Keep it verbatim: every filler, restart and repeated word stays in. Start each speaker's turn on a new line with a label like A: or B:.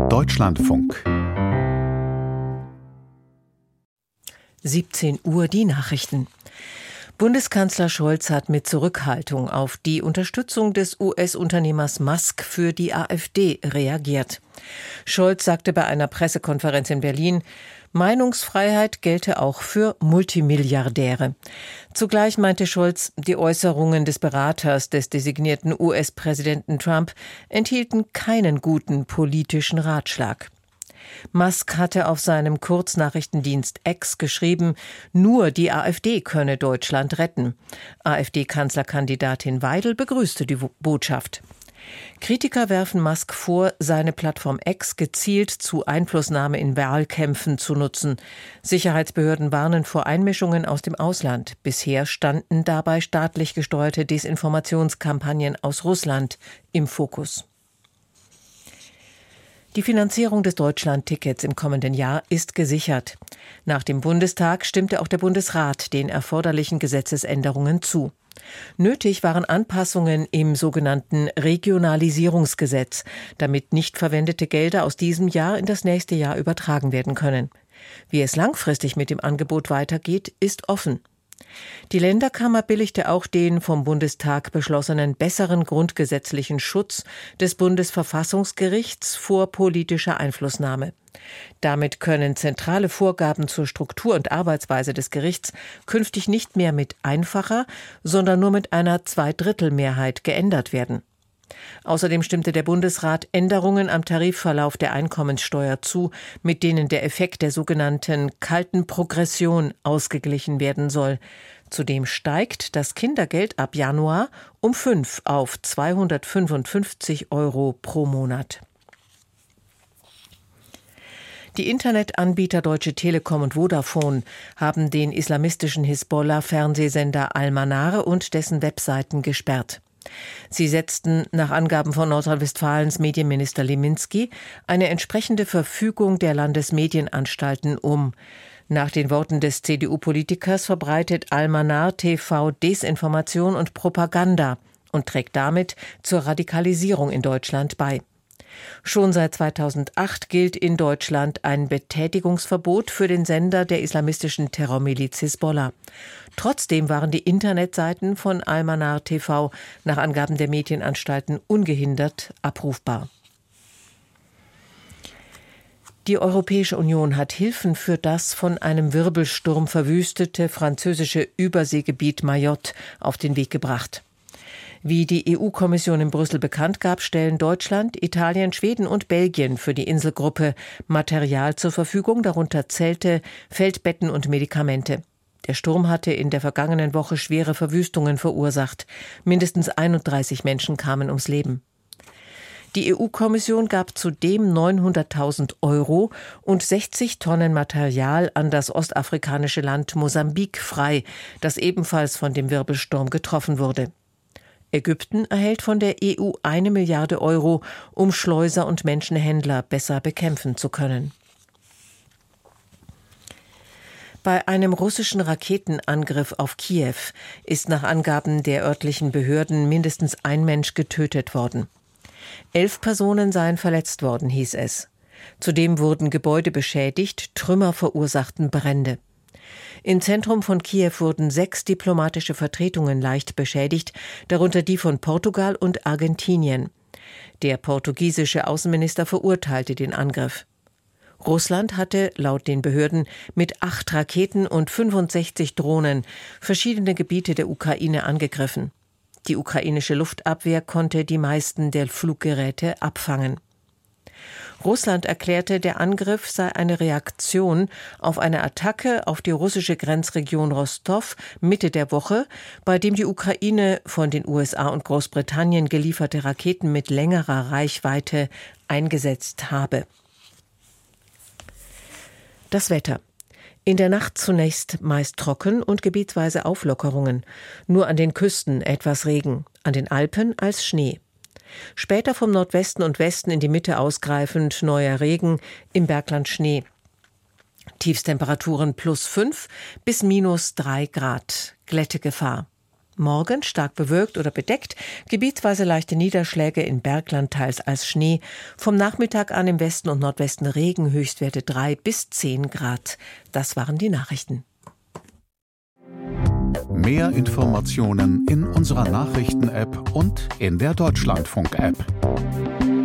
A: Deutschlandfunk.
B: siebzehn Uhr die Nachrichten. Bundeskanzler Scholz hat mit Zurückhaltung auf die Unterstützung des U S-Unternehmers Musk für die AfD reagiert. Scholz sagte bei einer Pressekonferenz in Berlin, Meinungsfreiheit gelte auch für Multimilliardäre. Zugleich meinte Scholz, die Äußerungen des Beraters des designierten U S-Präsidenten Trump enthielten keinen guten politischen Ratschlag. Musk hatte auf seinem Kurznachrichtendienst X geschrieben, nur die AfD könne Deutschland retten. AfD-Kanzlerkandidatin Weidel begrüßte die Botschaft. Kritiker werfen Musk vor, seine Plattform X gezielt zu Einflussnahme in Wahlkämpfen zu nutzen. Sicherheitsbehörden warnen vor Einmischungen aus dem Ausland. Bisher standen dabei staatlich gesteuerte Desinformationskampagnen aus Russland im Fokus. Die Finanzierung des Deutschland-Tickets im kommenden Jahr ist gesichert. Nach dem Bundestag stimmte auch der Bundesrat den erforderlichen Gesetzesänderungen zu. Nötig waren Anpassungen im sogenannten Regionalisierungsgesetz, damit nicht verwendete Gelder aus diesem Jahr in das nächste Jahr übertragen werden können. Wie es langfristig mit dem Angebot weitergeht, ist offen. Die Länderkammer billigte auch den vom Bundestag beschlossenen besseren grundgesetzlichen Schutz des Bundesverfassungsgerichts vor politischer Einflussnahme. Damit können zentrale Vorgaben zur Struktur und Arbeitsweise des Gerichts künftig nicht mehr mit einfacher, sondern nur mit einer Zweidrittelmehrheit geändert werden. Außerdem stimmte der Bundesrat Änderungen am Tarifverlauf der Einkommenssteuer zu, mit denen der Effekt der sogenannten kalten Progression ausgeglichen werden soll. Zudem steigt das Kindergeld ab Januar um fünf auf zweihundertfünfundfünfzig Euro pro Monat. Die Internetanbieter Deutsche Telekom und Vodafone haben den islamistischen Hisbollah-Fernsehsender Al-Manar und dessen Webseiten gesperrt. Sie setzten nach Angaben von Nordrhein-Westfalens Medienminister Leminski eine entsprechende Verfügung der Landesmedienanstalten um. Nach den Worten des C D U-Politikers verbreitet Al-Manar T V Desinformation und Propaganda und trägt damit zur Radikalisierung in Deutschland bei. Schon seit zweitausendacht gilt in Deutschland ein Betätigungsverbot für den Sender der islamistischen Terrormiliz Hisbollah. Trotzdem waren die Internetseiten von Al-Manar T V nach Angaben der Medienanstalten ungehindert abrufbar. Die Europäische Union hat Hilfen für das von einem Wirbelsturm verwüstete französische Überseegebiet Mayotte auf den Weg gebracht. Wie die E U-Kommission in Brüssel bekannt gab, stellen Deutschland, Italien, Schweden und Belgien für die Inselgruppe Material zur Verfügung, darunter Zelte, Feldbetten und Medikamente. Der Sturm hatte in der vergangenen Woche schwere Verwüstungen verursacht. Mindestens einunddreißig Menschen kamen ums Leben. Die E U-Kommission gab zudem neunhunderttausend Euro und sechzig Tonnen Material an das ostafrikanische Land Mosambik frei, das ebenfalls von dem Wirbelsturm getroffen wurde. Ägypten erhält von der E U eine Milliarde Euro, um Schleuser und Menschenhändler besser bekämpfen zu können. Bei einem russischen Raketenangriff auf Kiew ist nach Angaben der örtlichen Behörden mindestens ein Mensch getötet worden. Elf Personen seien verletzt worden, hieß es. Zudem wurden Gebäude beschädigt, Trümmer verursachten Brände. Im Zentrum von Kiew wurden sechs diplomatische Vertretungen leicht beschädigt, darunter die von Portugal und Argentinien. Der portugiesische Außenminister verurteilte den Angriff. Russland hatte laut den Behörden mit acht Raketen und fünfundsechzig Drohnen verschiedene Gebiete der Ukraine angegriffen. Die ukrainische Luftabwehr konnte die meisten der Fluggeräte abfangen. Russland erklärte, der Angriff sei eine Reaktion auf eine Attacke auf die russische Grenzregion Rostow Mitte der Woche, bei dem die Ukraine von den U S A und Großbritannien gelieferte Raketen mit längerer Reichweite eingesetzt habe. Das Wetter. In der Nacht zunächst meist trocken und gebietsweise Auflockerungen. Nur an den Küsten etwas Regen, an den Alpen als Schnee. Später vom Nordwesten und Westen in die Mitte ausgreifend neuer Regen, im Bergland Schnee. Tiefstemperaturen plus fünf bis minus drei Grad. Glättegefahr. Morgen stark bewölkt oder bedeckt, gebietsweise leichte Niederschläge, in Bergland teils als Schnee. Vom Nachmittag an im Westen und Nordwesten Regen, Höchstwerte drei bis zehn Grad. Das waren die Nachrichten.
A: Mehr Informationen in unserer Nachrichten-App und in der Deutschlandfunk-App.